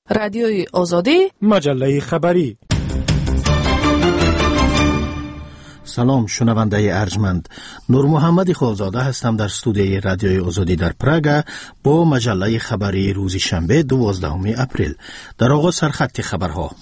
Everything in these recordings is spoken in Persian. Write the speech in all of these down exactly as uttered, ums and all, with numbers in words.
رادیوی آزادی، مجله خبری. سلام شنونده ارجمند، نور محمد خالزاده هستم در استودیوی رادیوی آزادی در پراگ با مجله خبری روز شنبه دوازدهم اپریل. در آغاز سرخط خبرها.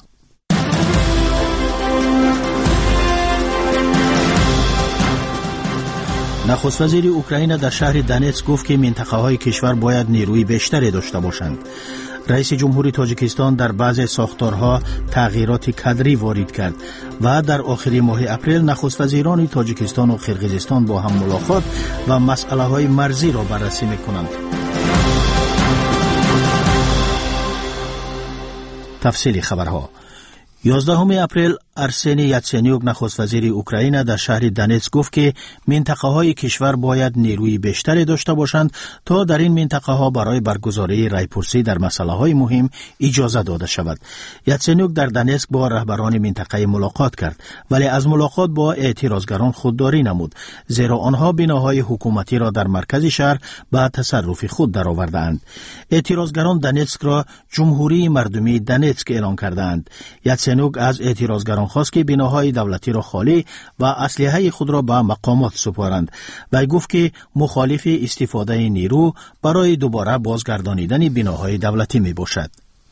نخست وزیر اوکراین در شهر دنیتسک گفت که منطقه های کشور باید نیروی بیشتری داشته باشند. رئیس جمهوری تاجیکستان در بعضی ساختارها تغییرات کادری وارد کرد و در آخر ماه اپریل نخست وزیران تاجیکستان و قرقیزستان با هم ملاقات و مسئله های مرزی را بررسی می‌کنند. تفصیل خبرها. یازدهم اپریل ارسنی یاتسنیوک نخست وزیر اوکراین در شهر دنیتسک گفت که منطقه های کشور باید نیروی بیشتری داشته باشند تا در این منطقه ها برای برگزاری رایپرسی در مسئله های مهم اجازه داده شود. یاتسنیوک در دنیتسک با رهبران منطقه ملاقات کرد، ولی از ملاقات با اعتراضگران خودداری نمود، زیرا آنها بناهای حکومتی را در مرکز شهر به تصرف خود درآورده‌اند. اعتراضگران دنیتسک را جمهوری مردمی دنیتسک اعلام کردند. یاتسنیوک از اعتراضگران خواست که بناهای دولتی را خالی و اسلحه خود را به مقامات سپارند و گفت که مخالف استفاده نیرو برای دوباره بازگردانیدن بناهای دولتی می باشد.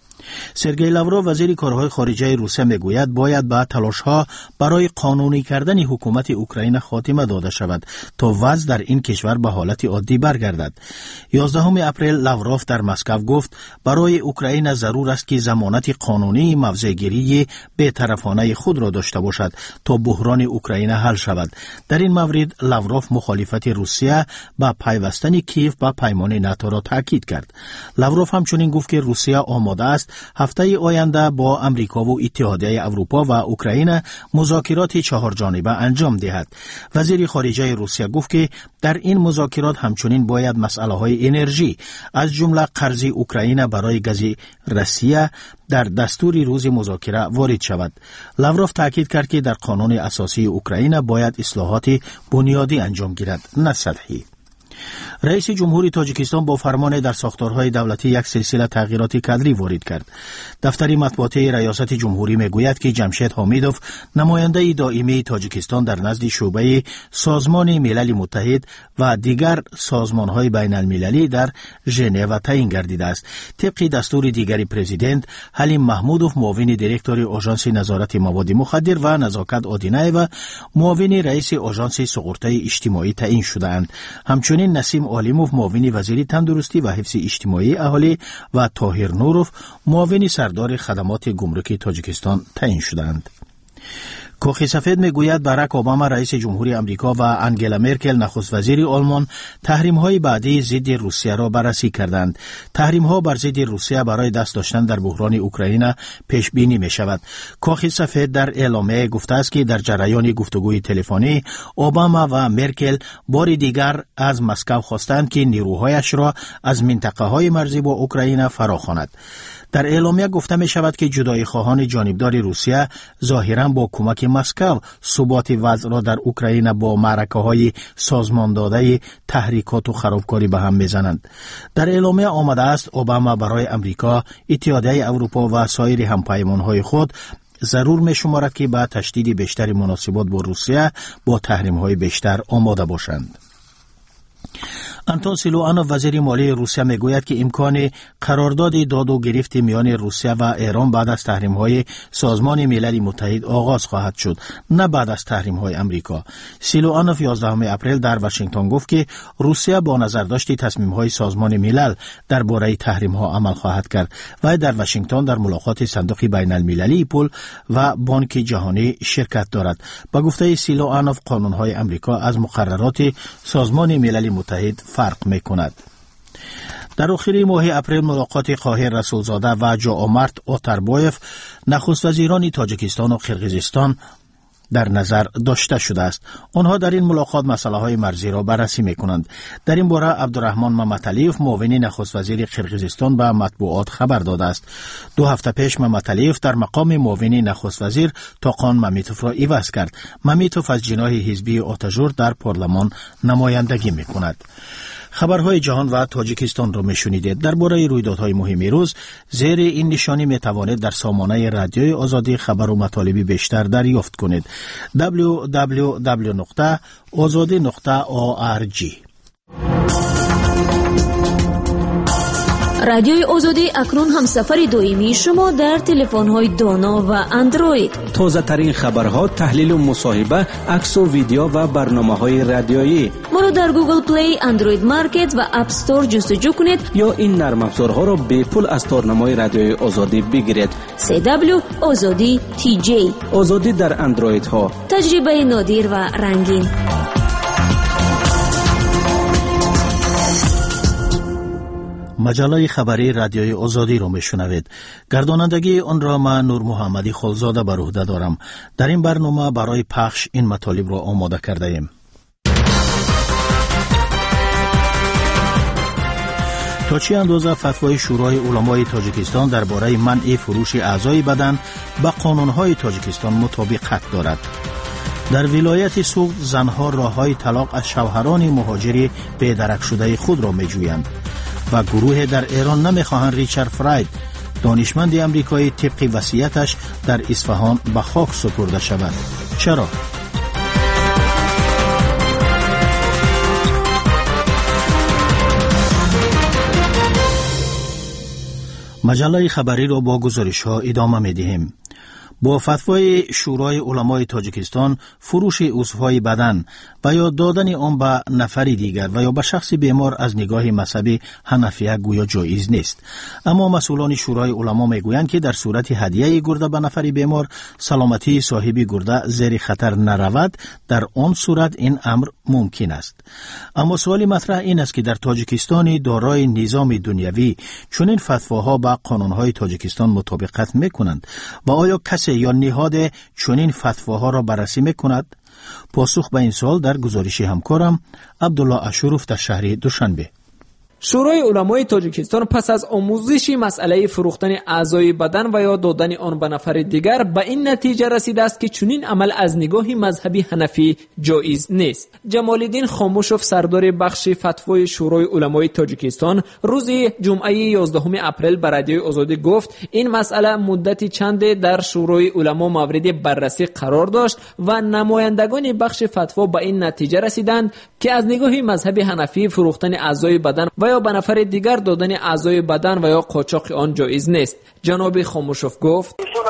سرگئی لاوروف وزیر کارهای خارجه روسیه میگوید باید به تلاش‌ها برای قانونی کردن حکومت اوکراین خاتمه داده شود تا وضع در این کشور به حالت عادی برگردد. یازدهم اپریل لاوروف در مسکو گفت برای اوکراین ضرور است که ضمانت قانونی موضع‌گیری بی‌طرفانه خود را داشته باشد تا بحران اوکراین حل شود. در این مورد لاوروف مخالفت روسیه با پیوستن کیف به پیمان ناتو را تاکید کرد. لاوروف همچنین گفت که روسیه آماده است هفته آینده با امریکا و اتحادیه اروپا و اوکراین مذاکرات چهار جانبه انجام دهد. وزیر خارجه روسیه گفت که در این مذاکرات همچنین باید مسئله های انرژی از جمله قرض اوکراین برای گاز روسیه در دستور روز مذاکره وارد شود. لاوروف تاکید کرد که در قانون اساسی اوکراین باید اصلاحات بنیادی انجام گیرد، نه سطحی. رئیس جمهوری تاجیکستان با فرمان در ساختارهای دولتی یک سلسله تغییرات کادری وارد کرد. دفتر مطبوعاتی ریاست جمهوری میگوید که جمشید حامیدوف نماینده دائمی تاجیکستان در نزد شعبه سازمان ملل متحد و دیگر سازمانهای بین المللی در ژنو تعیین گردیده است. طبق دستور دیگری پرزیدنت حلیم محمودوف معاون دیرکتور آژانس نظارت مواد مخدر و نزاکت آدینه و معاون رئیس آژانس سقورت اجتماعی تعیین شده‌اند. همچنین نسیم عالیموف معاون وزیر تندرستی و حفظ اجتماعی اهالی و طاهر نوروف معاون سردار خدمات گمرکی تاجیکستان تعیین شدند. کاخ سفید میگوید باراک اوباما رئیس جمهوری آمریکا و انگلا مرکل نخست وزیر آلمان تحریم‌های بعدی ضد روسیه را بررسی کردند. تحریم‌ها بر ضد روسیه برای دست داشتن در بحران اوکراین پیش بینی می‌شود. کاخ سفید در اعلامیه گفته است که در جریان گفتگوی تلفنی اوباما و مرکل بار دیگر از مسکو خواستند که نیروهایش را از منطقه‌های مرزی با اوکراین فراخواند. در اعلامیه گفته می شود که جدایی خواهان جانبدار روسیه ظاهراً با کمک مسکو ثبات وضع را در اوکراین با معرکه های سازمان داده تحریکات و خرابکاری به هم میزنند. در اعلامیه آمده است اوباما برای امریکا، اتحادیه اروپا و سایر همپیمان های خود ضرور می شمارد که با تشدید بیشتر مناسبات با روسیه با تحریم های بیشتر آماده باشند. آنتون سیلوانوف وزیر مالی روسیه میگوید که امکان قرارداد داد و گرفت میان روسیه و ایران بعد از تحریم‌های سازمان ملل متحد آغاز خواهد شد، نه بعد از تحریم‌های امریکا. سیلوانوف یازدهم اپریل در واشنگتن گفت که روسیه با نظرداشت تصمیم‌های سازمان ملل درباره تحریم‌ها عمل خواهد کرد و در واشنگتن در ملاقات صندوق بین المللی پول و بانک جهانی شرکت دارد. با گفته سیلوانوف قانون‌های امریکا از مقررات سازمان ملل متحد فرق می‌کند. در آخر ماه اپریل ملاقات قاهر رسولزاده و جاآمرت آتربایف نخست وزیران تاجیکستان و قرقیزستان در نظر داشته شده است. آنها در این ملاقات مسئله های مرزی را بررسی می کنند. در این باره عبدالرحمن ممتلیف معاون نخست وزیر قرقیزستان به مطبوعات خبر داده است. دو هفته پیش ممتلیف در مقام معاون نخست وزیر تاقان ممیتوف را عوض کرد. ممیتوف از جناح حزبی آتاژور در پارلمان نمایندگی می کند. خبرهای جهان و تاجیکستان را میشنیدید. درباره رویدادهای مهم روز زیر این نشانی میتوانید در سامانه رادیوی آزادی خبر و مطالبی بیشتر دریافت کنید. دبلیو دبلیو دبلیو نقطه آزادی نقطه او آر جی. رادیوی آزادی اکنون هم سفر دائمی شما در تلفن‌های دانا و اندروید. تازه ترین خبرها، تحلیل و مصاحبه، عکس و ویدیو و برنامه‌های رادیویی. ما را در گوگل پلی، اندروید مارکت و اپ استور جستجو کنید یا این نرم افزارها را به پول از تارنمای رادیوی آزادی بگیرید. سی دبلیو آزادی تی جی. آزادی در اندروید ها. تجربه نادر و رنگین. مجله خبری رادیوی آزادی را میشنوید. گردانندگی آن را من نور محمدی خلزاده بر عهده دارم. در این برنامه برای پخش این مطالب را آماده کرده ایم. تا چه اندازه فتوای شورای علمای تاجیکستان درباره منع فروش اعضای بدن به قانونهای تاجیکستان مطابقت دارد؟ در ولایت سوق زنها راههای طلاق از شوهران مهاجری بی‌درک شده خود را می‌جویند و گروه در ایران نمی‌خواهند ریچارد فراید دانشمند امریکایی طبق وصیتش در اصفهان به خاک سپرده شود. چرا؟ مجله خبری را با گزارش‌ها ادامه می‌دهیم. با فتوای شورای علمای تاجیکستان فروش عضوهای بدن و یا دادن آن به نفری دیگر و یا به شخص بیمار از نگاه مذهبی حنفیه گویا جایز نیست. اما مسئولان شورای علما میگویند که در صورت هدیه گرده به نفری بیمار سلامتی صاحب گرده زیر خطر نرود، در آن صورت این امر ممکن است. اما سوالی مطرح این است که در تاجیکستان دارای نظام دنیوی چنین فتواها با قانونهای تاجیکستان مطابقت میکنند و آیا کسی یا نهاد چنین فتواها را بررسی میکند؟ پاسخ به این سوال در گزارش همکارم عبدالله اشروف در شهر دوشنبه. شورای علمای تاجیکستان پس از آموزش مسئله فروختن اعضای بدن و یا دادن آن به نفر دیگر به این نتیجه رسیده است که چنین عمل از نگاه مذهبی حنفی جایز نیست. جمال الدین خاموشوف سردار بخش فتوای شورای علمای تاجیکستان روز جمعه یازدهم اپریل به رادیوی آزادی گفت این مسئله مدتی چند در شورای علما مورد بررسی قرار داشت و نمایندگان بخش فتوا به این نتیجه رسیدند که از نگاه مذهبی حنفی فروختن اعضای بدن و یا به نفر دیگر دادن اعضای بدن و یا قاچاق آن جایز نیست. جناب خاموشوف گفت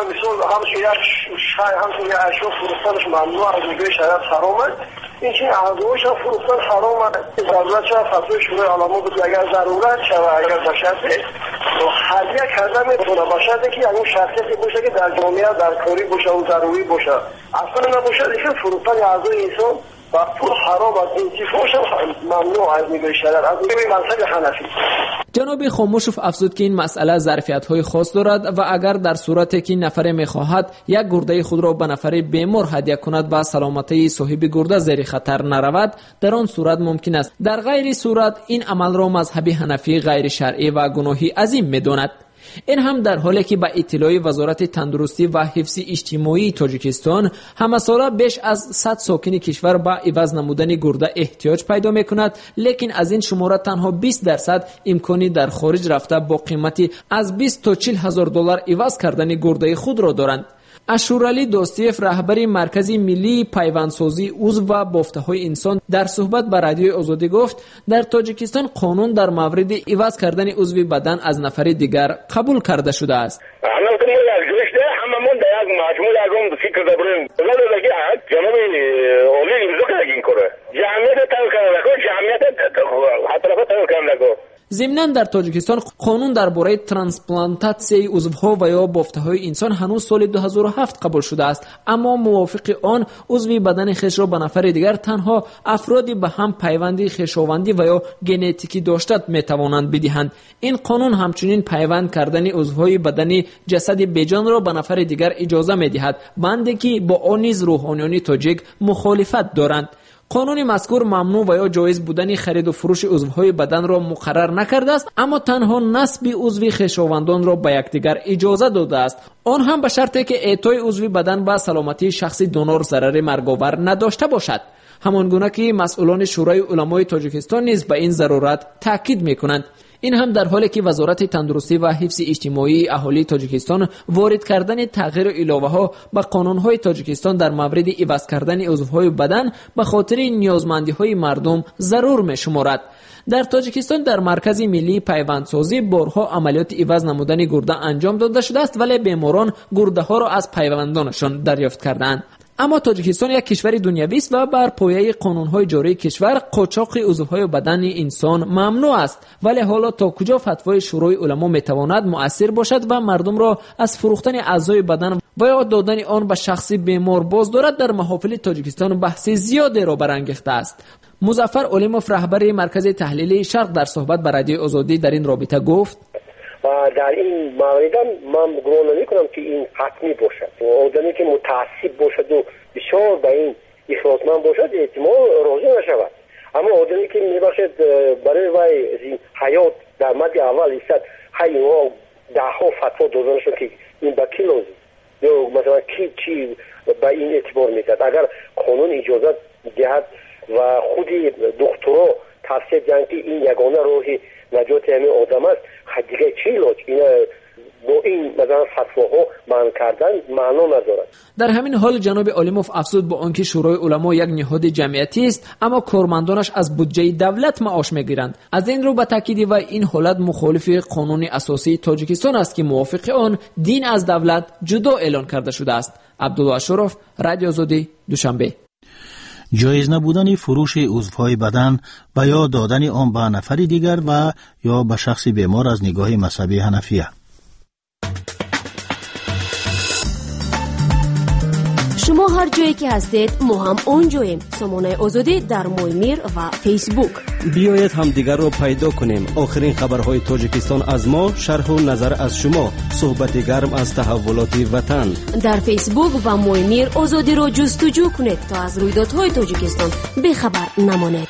همچنین اشیاء فروختنش ممنوع از نگاه شریعت حرامه. این چین اعضایش هم فروختن حرامه. ضرورت شد فتوای شورای علما بود اگر ضرورت شد اگر به شرط هدیه کرده میتونه به شرطی که اون شخصیتی باشه که در جامعه در کاری باشه و ضروری باشه. اصلا نباشه دیگه فروختن اعضای انسان و پول حرام از انتفاعش ممنوع از نگاه شریعت از نگاه مذهب حنفی. جناب خاموشوف افزود که این مسئله ظرفیت‌های خاص دارد و اگر در صورتی که نفر می‌خواهد یک گرده خود را به نفر بیمار هدیه کند و سلامتی صاحب گرده زیر خطر نرود، در آن صورت ممکن است. در غیر صورت این عمل را مذهب حنفی غیر شرعی و گناهی عظیم می‌داند. این هم در حالی که به اطلاع وزارت تندرستی و حفظ اجتماعی تاجیکستان همه ساله بیش از صد ساکن کشور به عوض نمودن گرده احتیاج پیدا میکند، لیکن از این شماره تنها بیست درصد امکانی در خارج رفته با قیمتی از بیست تا چهل هزار دلار عوض کردن گرده خود را دارند. اشورعلی دوستیف رهبر مرکز ملی پیوندسازی عضو و بافته‌های انسان در صحبت با رادیوی آزادی گفت در تاجیکستان قانون در مورد عوض کردن عضو بدن از نفر دیگر قبول کرده شده است. هممون در یک مجموعه از اون فکر داریم. ولی دیگه جناب اولی امضا کردن این کاره. جمعیت تاو کردن، جمعیت حتی تاو کردن. ضمناً در تاجیکستان قانون درباره ترانسپلانتاسیون عضوها و یا بافته‌های انسان هنوز سال دو هزار و هفت قبول شده است، اما موافق آن عضو بدن خویش را به نفر دیگر تنها افرادی به هم پیوندی خویشاوندی و یا ژنتیکی داشته میتوانند بدهند. این قانون همچنین پیوند کردن عضوهای بدنی جسد بیجان را به نفر دیگر اجازه میدهد، بنده که با آن نیز روحانیان تاجیک مخالفت دارند. قانون مذکور ممنوع و یا جایز بودن خرید و فروش عضوهای بدن را مقرر نکرده است، اما تنها نسب عضو خویشاوندان را به یکدیگر اجازه داده است، آن هم به شرطی که اعطای عضو بدن به سلامتی شخصی دونور ضرر مرگاور نداشته باشد. همانگونه که مسئولان شورای علمای تاجیکستان نیز به این ضرورت تاکید میکنند. این هم در حالی که وزارت تندرستی و حفظ اجتماعی اهالی تاجیکستان وارد کردن تغییر علاوه ها به قانون های تاجیکستان در مورد عوض کردن عضوهای بدن به خاطر نیازمندی های مردم ضرور می شمارد. در تاجیکستان در مرکز ملی پیوندسازی بارها عملیات عوض نمودن گرده انجام داده شده است، ولی بیماران گرده ها را از پیوندانشان دریافت کردند. اما تاجیکستان یک کشور دنیوی است و بر پایه قانون‌های جاری کشور قاچاق عضوهای بدن انسان ممنوع است، ولی حالا تا کجا فتوای شورای علما میتواند مؤثر باشد و مردم را از فروختن اعضای بدن و یا دادن آن به شخصی بیمار باز دارد در محافل تاجیکستان بحث زیادی را برانگیخته است. مظفر علیموف رهبر مرکز تحلیلی شرق در صحبت با رادیو آزادی در این رابطه گفت: و در این مورد من گمان نمی‌کنم که این حتمی باشد. آدمی که متعصب باشد و بسیار به این افراطمند باشد احتمال راضی نشود، اما آدمی که میباشد برای وای حیات در مد اول ایستد های اینها ده ها فتوا دادن شد که این به کی لازم یا مثلا کی چی به این اعتبار میکرد. اگر قانون اجازت دهد و خودی دکترها تفسیر دهند که این یگانه راهی نجات همین آدم است، دیگه چی علاج؟ این با این مثلا فتواها منع کردن معنا ندارد. در همین حال جناب علیموف افزود با آنکه شورای علما یک نهاد جمعیتی است، اما کارمندانش از بودجه دولت معاش میگیرند. از این رو به تاکید و این حالت مخالف قانون اساسی تاجیکستان است که موافق آن دین از دولت جدا اعلان کرده شده است. عبدالله شرف، رادیو آزادی، دوشنبه. جایز نبودن فروش عضوهای بدن و یا دادن آن به نفر دیگر و یا به شخص بیمار از نگاه مذهبی حنفیه. شما هر جایی که هستید ما هم اونجاییم. سامانه آزادی در مویمیر و فیسبوک. بیایید هم دیگر رو پیدا کنیم. آخرین خبرهای تاجیکستان از ما، شرح و نظر از شما، صحبت گرم از تحولات وطن. در فیسبوک و مویمیر آزادی رو جستجو کنید تا از رویدادهای تاجیکستان بخبر نمانید.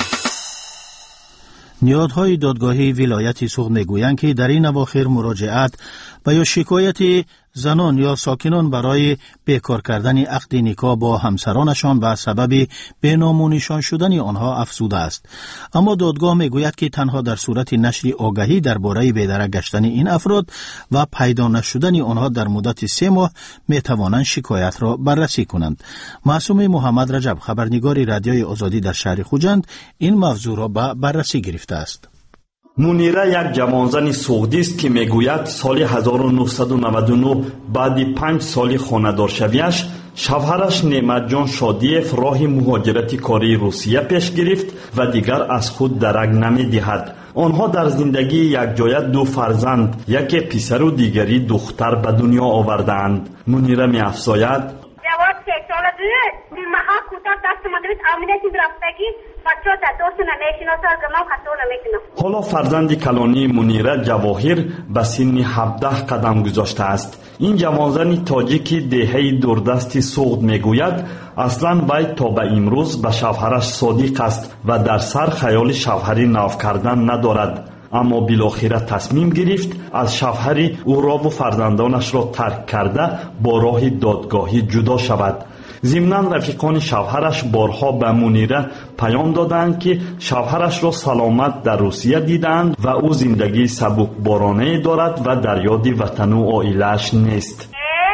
نهادهای دادگاهی ولایت سوغد میگویند که در این اواخر مراجعت و یا شکایت زنان یا ساکنان برای بیکار کردن عقد نکاح با همسرانشان و سبب بینامونیشان شدن آنها افزوده است. اما دادگاه میگوید که تنها در صورت نشر آگهی درباره بی‌درک گشتن این افراد و پیدا نشدن آنها در مدت سه ماه میتوانند شکایت را بررسی کنند. معصوم محمد رجب، خبرنگار رادیوی آزادی در شهر خوجند، این موضوع را به بررسی گرفته است. منیره یک جوانزن سوغدی است که میگوید سال هزار و نهصد و نود و نه بعد پنج سال خانه‌دار شویش شوهرش نعمت جان شادیف راه مهاجرت کاری روسیه پیش گرفت و دیگر از خود درک نمی‌دهد. آنها در زندگی یک جایه دو فرزند، یکی پسر و دیگری دختر به دنیا آوردند. منیره می‌افزاید: جواب سه سال بود. این محل کوتاه دست مدرس امنیت رفتگی بچه تا دوست نمیشناسه از ما خطور نمیکنه. حالا فرزند کلانی منیره جواهر به سن هفده قدم گذاشته است. این جوانزن تاجیکی دهه دوردست سوغد میگوید اصلا وی تا به امروز به شوهرش صادق است و در سر خیال شوهری نو کردن ندارد، اما بالاخره تصمیم گرفت از شوهری او را و فرزندانش را ترک کرده با راه دادگاهی جدا شود. ضمناً رفیقان شوهرش بارها به منیره پیام دادند که شوهرش را سلامت در روسیه دیدند و او زندگی سبک بارانه دارد و در یاد وطن و عائله‌اش نیست.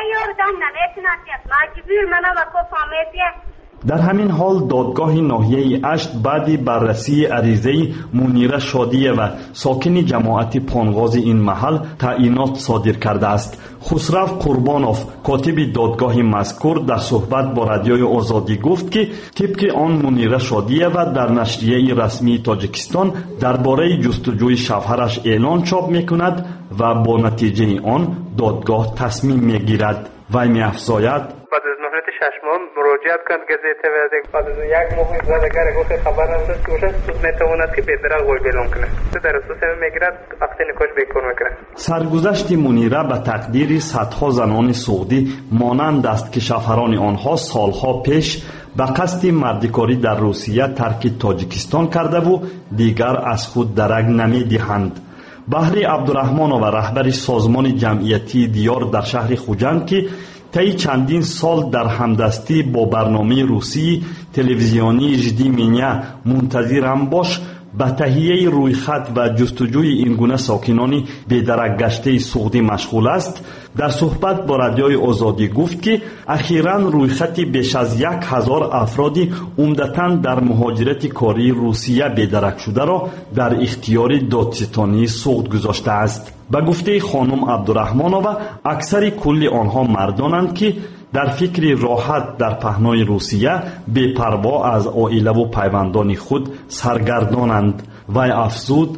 در همین حال دادگاه ناحیه اشت بعد بررسی عریضه منیره شادیه و ساکن جماعت پانغاز این محل تعیینات صادر کرده است. خسرو قربانوف کاتب دادگاه مذکور در صحبت با رادیوی آزادی گفت که طبق آن منیره شادیه و در نشریه رسمی تاجیکستان درباره جستجوی شوهرش اعلان چاپ میکند و با نتیجه آن دادگاه تصمیم میگیرد. وی می‌افزاید: بعد از مهلت شش ماه مراجعت کند گزیته و بعد از یک ماه زدگر گفت خبر نداشت که اوشن سود میتواند که بی‌درک وی بیلون کنه. در اساس میگیرد عقد نکاح بیکار میکنه. سرگذشت منیره به تقدیر صدها زنان سعودی مانند است که شوهران آنها سالها پیش به قصد مردکاری در روسیه ترک تاجیکستان کرده و دیگر از خود درک نمیدهند. بهری عبدالرحمانو و رهبر سازمان جمعیتی دیار در شهر خوجند که طی چندین سال در همدستی با برنامه روسی تلویزیونی ژدی منیا منتظرم باش به تهیه رویخط و جستجوی این گونه ساکنان بی‌درک گشته سوغدی مشغول است، در صحبت با رادیوی آزادی گفت که اخیراً رویخطی بیش از یک هزار افرادی عمدتاً در مهاجرت کاری روسیه بی‌درک شده را در اختیار دادستانی سوغد گذاشته است. به گفته خانم عبدالرحمانова اکثر کل آنها مردانند که در فکر راحت در پهنای روسیه بے پروا از عائله و پیوندان خود سرگردانند. وی افزود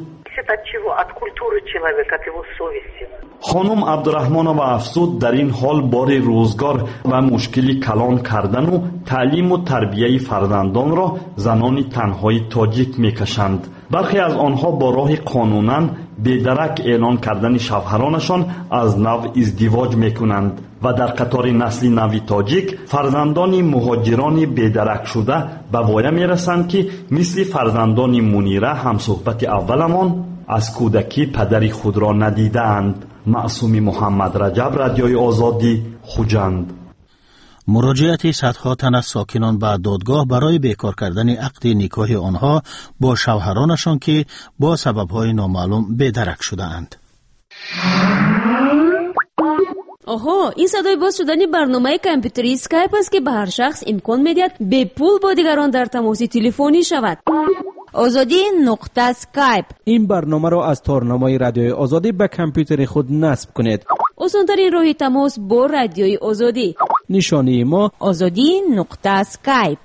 خانم عبدالرحمانова افزود در این حال بار روزگار و مشکلی کلان کردن و تعلیم و تربیه فرزندان را زنان تنهای تاجیک میکشند. برخی از آنها با راه قانونا بی‌درک اعلان کردن شوهرانشان از نو ازدواج میکنند و در قطار نسل نوی تاجیک فرزندان مهاجران بی‌درک شده به وایه میرسند که مثل فرزندان منیره هم صحبت اولمان از کودکی پدری خود را ندیدند. معصومی محمد رجب، رادیوی آزادی، خوجند. مراجعت صدها تن از ساکنان به دادگاه برای بیکار کردن عقد نکاح آنها با شوهرانشان که با سببهای نامعلوم بی‌درک شده اند. آها، این صدای باز شدن برنامه کامپیوتری اسکایپ است که به هر شخص امکان میدهد به پول با دیگران در تماس تلفنی شود. آزادی نقطه اسکایپ. این برنامه را از تارنمای رادیوی آزادی به کامپیوتر خود نصب کنید. آسان‌ترین راه تماس با رادیوی آزادی. نشانی ما آزادی نقطه اسکایپ.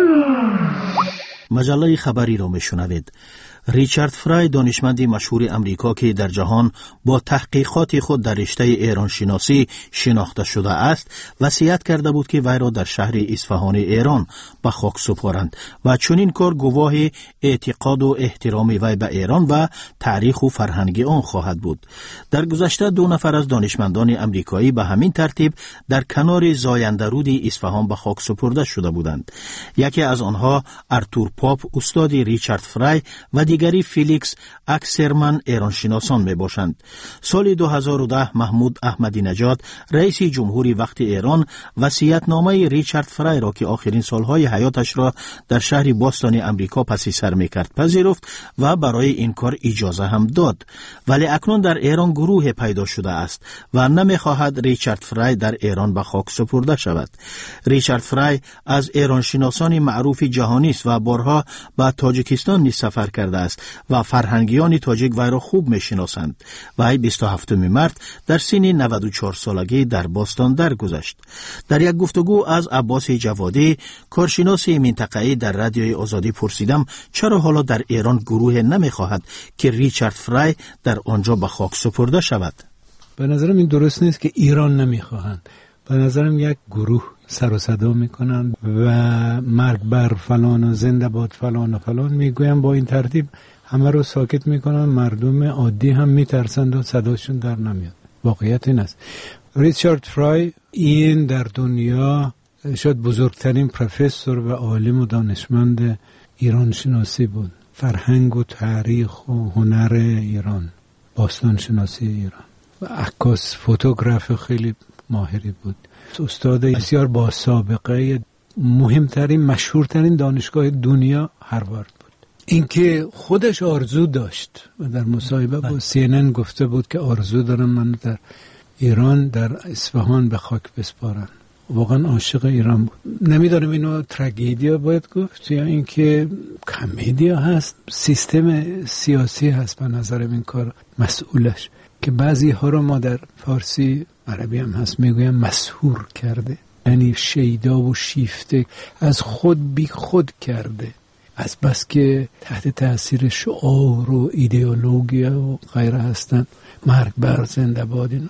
مجله خبری را میشنوید. ریچارد فرای، دانشمند مشهور امریکا که در جهان با تحقیقات خود در رشته ایران شناسی شناخته شده است، وصیت کرده بود که وی را در شهر اصفهان ایران به خاک سپارند و چنین کار گواه اعتقاد و احترام وی به ایران و تاریخ و فرهنگ آن خواهد بود. در گذشته دو نفر از دانشمندان امریکایی به همین ترتیب در کنار زاینده رود اصفهان به خاک سپرده شده بودند. یکی از آنها ارتور پاپ، استاد ریچارد فرای، و دیگری فیلیکس اکسرمن ایران شناسان می باشند. سال دو هزار و ده محمود احمدی نژاد، رئیس جمهوری وقت ایران، وصیت‌نامه ریچارد فرای را که آخرین سالهای حیاتش را در شهر باستان امریکا پس سر می‌کرد پذیرفت و برای این کار اجازه هم داد. ولی اکنون در ایران گروه پیدا شده است و نمی‌خواهد ریچارد فرای در ایران به خاک سپرده شود. ریچارد فرای از ایران شناسان معروف جهانی است و بارها به تاجیکستان نیز سفر کرده است و فرهنگیان تاجیک وی را خوب میشناسند. وی بیست و هفتم مارس در سن نود و چهار سالگی در باستان درگذشت. در یک گفتگو از عباس جوادی، کارشناس منطقه‌ای در رادیوی آزادی، پرسیدم چرا حالا در ایران گروه نمیخواهد که ریچارد فرای در آنجا به خاک سپرده شود. به نظرم این درست نیست که ایران نمیخواهند. به نظرم یک گروه سر و صدا میکنن و مرگ بر فلان و زنده باد فلان و فلان میگویم. با این ترتیب همه رو ساکت میکنن، مردم عادی هم میترسند و صداشون در نمیاد. واقعیت این است. ریچارد فرای این در دنیا شاید بزرگترین پروفسور و عالم و دانشمند ایران شناسی بود. فرهنگ و تاریخ و هنر ایران، باستان شناسی ایران و عکاس، فوتوگراف خیلی ماهری بود. استاد بسیار با سابقه، مهمترین مشهورترین دانشگاه دنیا هاروارد بود. اینکه خودش آرزو داشت و در مصاحبه با سی ان ان گفته بود که آرزو دارم من در ایران، در اصفهان به خاک بسپارن. واقعا عاشق ایران بود. نمیدونم اینو تراژدی باید گفت یا اینکه کمدیا هست. سیستم سیاسی هست به نظرم این کار مسئولش، که بعضی ها رو ما در فارسی، عربی هم هست میگویم مسحور کرده، یعنی شیدا و شیفته، از خود بی خود کرده، از بس که تحت تاثیر شعار و ایدئولوژیا و غیره هستن. مرگ بر زنده باد اینا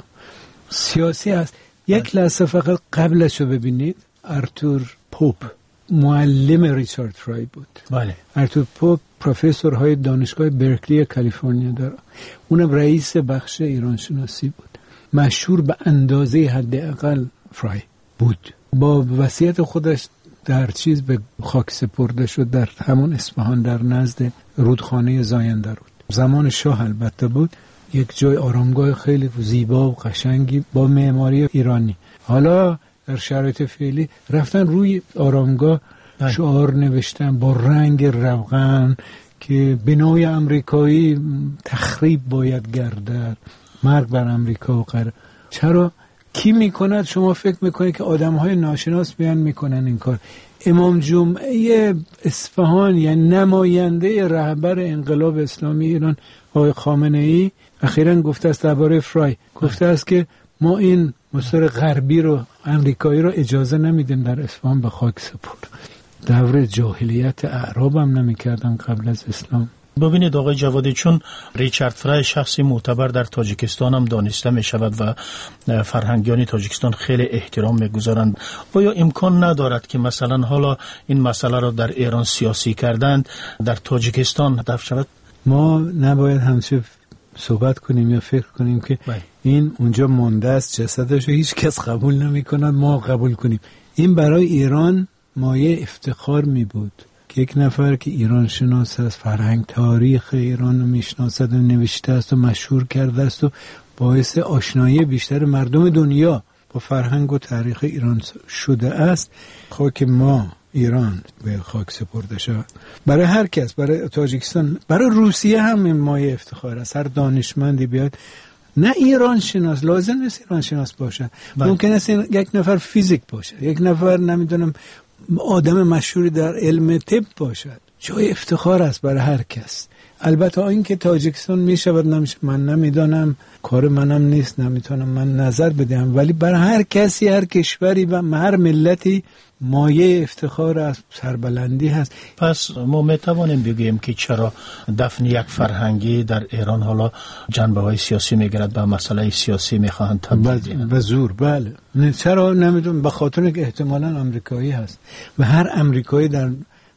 سیاسی هست. یک لحظه فقط قبلش رو ببینید. ارتور پوپ معلم ریچارد فرای بود. بله. ارتور پوپ پروفسور های دانشگاه برکلی کالیفرنیا داره. اونم رئیس بخش ایران شناسی بود. مشهور به اندازه حداقل فرای بود. با وصیت خودش در چیز به خاک سپرده شد در همون اصفهان در نزد رودخانه زاینده رود. زمان شاه البته بود یک جای آرامگاه خیلی زیبا و قشنگی با معماری ایرانی. حالا در شرایط فعلی رفتن روی آرامگاه شعار نوشتن با رنگ روغن که بنای امریکایی تخریب باید گردد، مرگ بر امریکا و غیره. چرا؟ کی میکند؟ شما فکر میکنید که آدمهای ناشناس بیان میکنن این کار؟ امام جمعه اصفهان یعنی نماینده رهبر انقلاب اسلامی ایران آقای خامنه‌ای اخیراً گفته است درباره فرای، گفته است که ما این مصر غربی رو امریکایی رو اجازه نمیدیم در اصفهان به خاک سپرد. دور جاهلیت اعراب هم نمیکردن قبل از اسلام. ببینید آقای جوادی، چون ریچارد فرای شخصی معتبر در تاجیکستان هم دانسته می شود و فرهنگیان تاجیکستان خیلی احترام می گذارند، آیا امکان ندارد که مثلا حالا این مسئله را در ایران سیاسی کردند در تاجیکستان هدف شود؟ ما نباید همچه صحبت کنیم یا فکر کنیم که بای. این اونجا مونده است، جسدش رو هیچ کس قبول نمی کند، ما قبول کنیم. این برای ایران مایه افتخار می بود که یک نفر که ایران شناس است، فرهنگ تاریخ ایران رو میشناسد و نوشته است و مشهور کرده است و باعث آشنایی بیشتر مردم دنیا با فرهنگ و تاریخ ایران شده است، خاک ما ایران به خاک سپرده شود. برای هر کس، برای تاجیکستان، برای روسیه هم این مایه افتخار است. هر دانشمندی بیاد، نه ایران شناس، لازم نیست ایران شناس باشه، ممکن است یک نفر فیزیک باشه، یک نفر نمیدونم آدم مشهوری در علم طب باشد، جای افتخار است برای هر کس. البته این که تاجیکستان میشود نمیشه من نمیدانم، کار منم نیست، نمیتونم من نظر بدم، ولی برای هر کسی، هر کشوری و هر ملتی مایه افتخار است، سربلندی هست. پس ما میتوانیم بگیم که چرا دفن یک فرهنگی در ایران حالا جنبه های سیاسی میگیرد و مسئله سیاسی میخواهند تبدیل به زور؟ بله. نه چرا نمیدونم، به خاطر که احتمالاً امریکایی هست و هر امریکایی در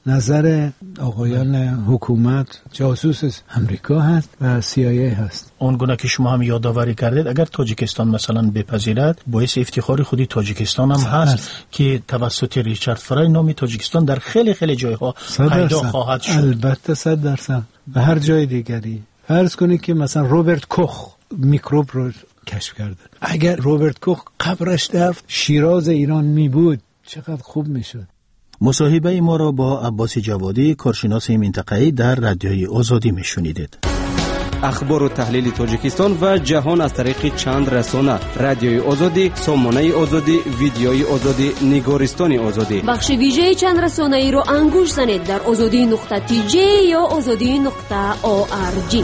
نظر آقایان حکومت جاسوس امریکا هست و سی آی ای هست. اون گونه که شما هم یادآوری کردید، اگر تاجیکستان مثلا بپذیرد باعث افتخار خودی تاجیکستان هم هست, هست که توسط ریچارد فرای نامی تاجیکستان در خیلی خیلی جایها پیدا خواهد شد. البته صد درصد به هر جای دیگری. فرض کنید که مثلا روبرت کوخ میکروب رو کشف کرده، اگر روبرت کوخ قبرش در شیراز ایران می بود چقدر خوب میشد. مصاحبه ما را با عباس جوادی، کارشناس منطقه‌ای در رادیوی آزادی میشنیدید. اخبار و تحلیل تاجیکستان و جهان از طریق چند رسانه: رادیوی آزادی، سامانه آزادی، ویدیوی آزادی، نگارستان آزادی. بخش ویژه چند رسانه ای رو انگوش زنید در آزادی نقطه تی جی یا آزادی نقطه او آر جی.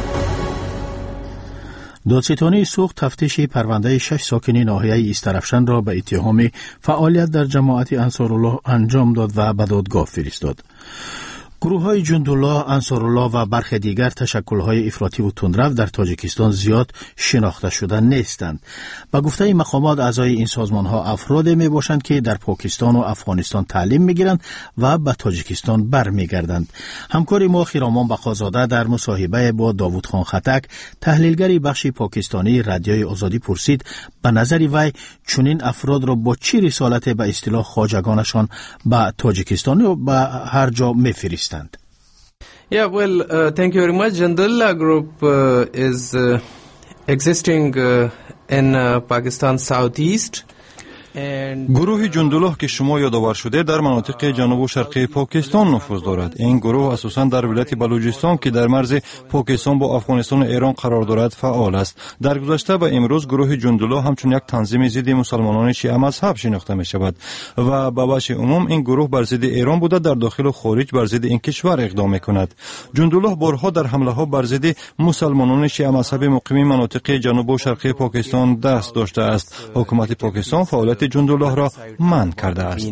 دادستانی سوخت تفتیش پرونده شش ساکن ناحیه ایسترفشن را به اتهام فعالیت در جماعت انصارالله انجام داد و به دادگاه فرستاد. گروه های جندالله، انصارالله و برخی دیگر تشکل های افراطی و تندرو در تاجیکستان زیاد شناخته شده نیستند. با گفته مقامات اعضای این سازمان ها افراد می باشند که در پاکستان و افغانستان تعلیم می گیرند و به تاجیکستان بر می گردند. همکار ما خیرامان بقازاده در مصاحبه با داوود خان خطک، تحلیلگر بخش پاکستانی رادیوی آزادی پرسید به نظر وی چنین افراد را با چه رسالت به اصطلاح خواجگانشان به تاجیکستان و به هر جا می فرستند؟ Yeah, well, uh, thank you very much. Jandullah group uh, is uh, existing uh, in uh, Pakistan southeast. گروه جندالله که شما یادآور شده در مناطق جنوب و شرقی پاکستان نفوذ دارد. این گروه اساساً در ولایت بلوچستان که در مرز پاکستان با افغانستان و ایران قرار دارد فعال است. در گذشته و امروز گروه جندالله همچون یک تنظیم ضد مسلمانان شیعه مذهب شناخته می شود و به وجه عموم این گروه بر ضد ایران بوده در داخل و خارج بر ضد این کشور اقدام می کند. جندالله بارها در حمله ها بر ضد مسلمانان شیعه مذهب مقیم مناطق جنوب و شرقی پاکستان دست داشته است. حکومت پاکستان فعالیت جندالله را منع کرده است.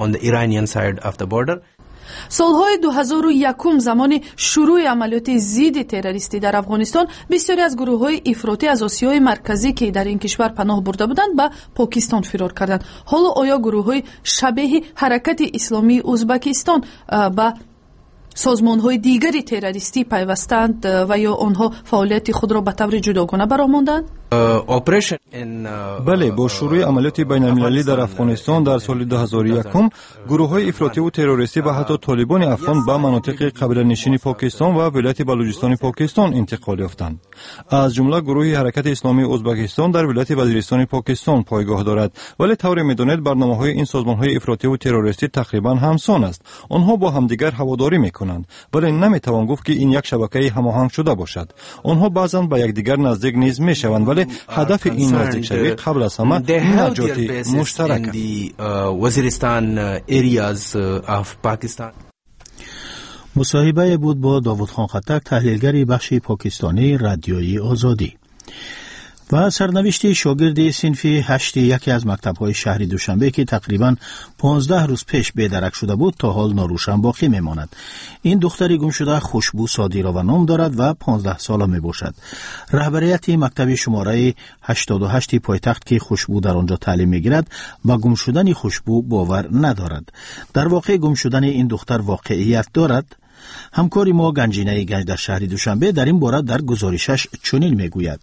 سالهای دو هزار و یک زمان شروع عملیات ضد تروریستی در افغانستان، بسیاری از گروه‌های افراطی از آسیای مرکزی که در این کشور پناه برده بودند به پاکستان فرار کردند. حالا آیا گروه‌های شبیه حرکت اسلامی ازبکستان به سازمان‌های دیگری تروریستی پیوستند و یا آنها فعالیت خود را به طور جداگانه برآورده؟ بله، با شروع عملیات بین المللی در افغانستان در سال دو هزار و یک گروه‌های افراطی و تروریستی و حتی طالبان افغان به مناطق قبیله نشین پاکستان و ولایت بلوچستان پاکستان انتقال یافتند. از جمله گروه حرکت اسلامی ازبکستان در ولایت وزیرستان پاکستان پایگاه دارد، ولی طور می‌دانید برنامه‌های این سازمان‌های افراطی و تروریستی تقریباً همسان است. آنها با همدیگر هواداری می‌کنند، ولی نمی‌توان گفت که این یک شبکه هماهنگ شده باشد. آنها بعضاً به یکدیگر نزدیک نیز می‌شوند، ولی هدف این نزدیک شوی قبل از همه نجات مشترک است. مصاحبه بود با داوود خان خطک، تحلیلگر بخش پاکستانی رادیوی آزادی. و سرنوشت شاگرد صنف هشت یکی از مکتب‌های شهر دوشنبه که تقریباً پانزده روز پیش بی‌درک شده بود تا حال ناروشن باقی می‌ماند. این دختری گم شده خوشبو صادیرova نام دارد و پانزده ساله میباشد. رهبریت مکتب شماره هشتاد و هشت پایتخت که خوشبو در آنجا تعلیم می‌گیرد با گم شدن خوشبو باور ندارد. در واقع گم شدن این دختر واقعیت دارد. همکاری ما گنجینه گنج در شهر دوشنبه در این باره در گزارشش چنین میگوید: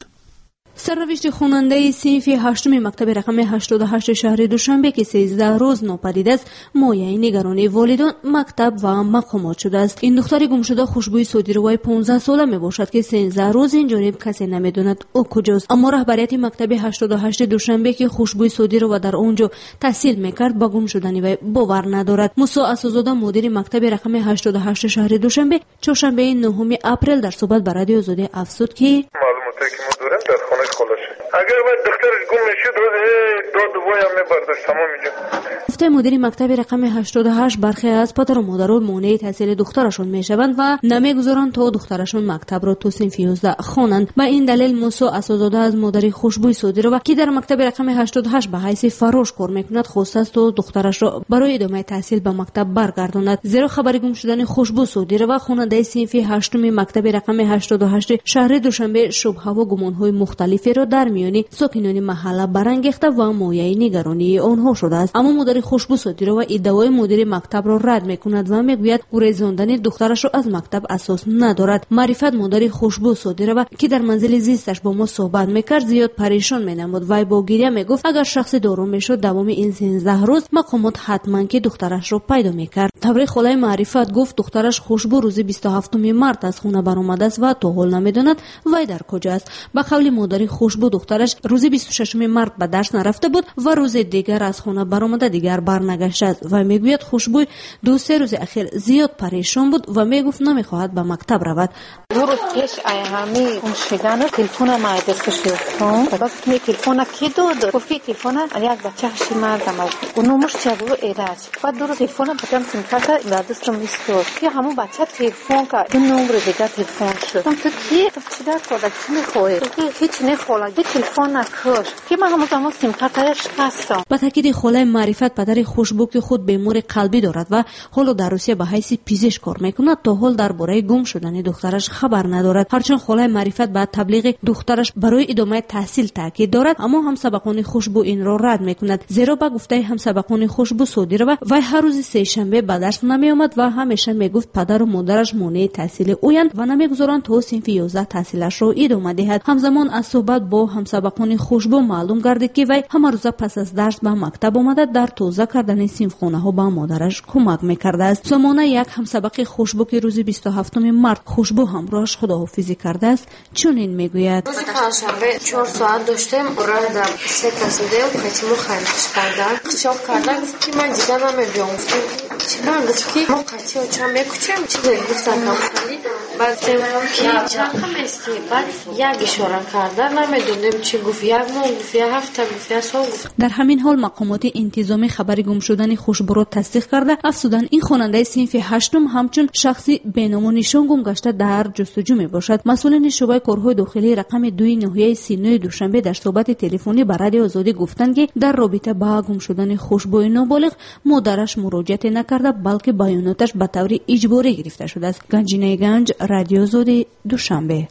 سرنوشت خواننده صنف هشتم مکتب رقم هشتاد و هشت شهر دوشنبه که سیزده روز ناپدید است مایه نگرانی والدان، مکتب و مقامات شده است. این دختر گم شده خوشبوی صادیروای پانزده ساله می باشد که سیزده روز این جانب کسی نمیداند او کجاست. اما رهبریت مکتب هشتاد و هشت دوشنبه که خوشبوی صادیرو در اونجا تحصیل میکرد با گم شدن وی باور ندارد. موسی اسدزاده مدیر مکتب رقم هشتاد و هشت شهر دوشنبه چهارشنبه نهم اپریل در صحبت با رادیو آزادی افزود که معلوماتی که ما داریم در خانه خودشه. اگر باید دخترش گم نشد روز داد وای هم میبردش تمام اینجا. گفته مدیر مکتب رقم هشتاد و هشت برخی از پدر و مادران مانع تحصیل دخترشون میشوند و نمیگذارند تا دخترشون مکتب را تو صنف یازده خوانند. با این دلیل موسی اسدزاده از مادر خوشبوی صادیرو که در مکتب رقم هشتاد و هشت به حیث فراش کار میکند خواسته است تا دخترش را برای ادامه تحصیل به مکتب برگرداند. زیرا خبر گم شدن خوشبو صادیرو خواننده صنف هشتم مکتب رقم هشتاد و هشت شهر دوشنبه شبهه و گمانهای مختلفی را در میان ساکنان محله برانگیخته و مایه نگرانی آنها شده است. اما مادر خوشبو صادیرو ادعای مدیر مکتب را رد میکند و میگوید گریزاندن دخترش را از مکتب اساس ندارد. معرفت مادر خوشبو صادیرو که در منزل زیستش با ما صحبت میکرد زیاد پریشان مینمود و با گریه میگفت اگر شخص دارو میشد دوام این سیزده روز مقامات حتما که دخترش را پیدا میکرد. تبری خالای معرفت گفت دخترش خوشبو روز بیست و هفتم مارس از خانه برآمده است و تا حال نمیداند وی در کجا است. با قول مادر خوشبو دخترش روز بیست و ششم مارس به درس نرفته بود و روز دیگر از خانه برآمده دیگر برنگشته است و میگوید خوشبو دو سه روز اخیر زیاد پریشان بود و میگفت نمیخواهد به مکتب رود. دو روز پیش ایهامی اون شیدن تلفن ما دستش گرفتم. بعد می تلفن کی داد؟ گفتی تلفن یک بچه هشت مردم اونو مش چه بود ایداش. بعد دو روز تلفن بچم سیم کارت دادستم میستاد. که همون بچه تلفن کا دو نمره دیگه تلفن شد. تو کی تو چی داد کردی؟ چی میخوای؟ هیچ نخواد. تلفن نکش. که من همون زمان سیم کارتش هستم. با تاکید خالای معرفت پدر خوشبو که خود بیمار قلبی دارد و حالا در روسیه به حیث پزشک کار میکند تا حال درباره گم شدن دخترش خبر ندارد. هرچند خالای معرفت بعد تبلیغ دخترش برای ادامه تحصیل تاکید دارد اما همسبقان خوشبو این را رد میکند. زیرا با گفته همسبقان خوشبو صادیرو وی هر روز سه شنبه به درس نمی آمد و همیشه میگفت پدر و مادرش مانع تحصیل اویند و نمیگذارند تا صنف یازده تحصیلش را ادامه دهد. همزمان از صحبت با همسبقان خوشبو معلوم گردید که وی همه روز پس از درس به مکتب آمده در توزیع کردن صنف خانه ها با مادرش کمک میکرده است. زمانه یک همسبق خوشبو که روز بیست و هفتم مارس خوشبو همراهش خداحافظی کرده است چنین میگوید: روز پنجشنبه چهار ساعت داشتم راه در سه رسیدم خیتیمو خریدش کردم شاپ کردم گفت که من دیگه نمیام گفتم چی من گفت که ما قطعی و چم میکوچم چی گفتم کاملی بعد که چم اسکی بعد یک اشاره کرده نمیدونم چی گفت یک ماه گفت یک هفته گفت یک سال گفت. در همین حال مقامات انتظامی خبر گم شدن خوشبو را تصدیق کرده افزودن این خواننده صنف هشتم همچون شخصی بینام و نشان گم گشته در جستجو می باشد. مسئولان شعبه کارهای داخلی رقم دوی ناحیه سینوی دوشنبه در صحبت تلفنی با رادیو آزادی گفتند که در رابطه با گم شدن خوشبو نابالغ مادرش مراجعت نکرده بلکه بیاناتش به طور اجباری گرفته شده است. گنجینه گنج رادیو آزادی دوشنبه.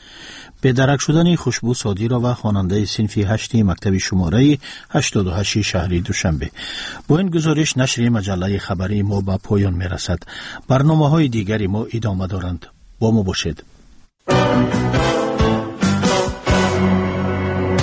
به درک شدن خوشبو صادیرو و خواننده صنف هشت مکتب شماره هشتاد و هشت شهری دوشنبه. با این گزارش نشر مجله خبری ما به پایان می رسد. برنامه های دیگری ما ادامه دارند. با ما باشید.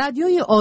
رادیوی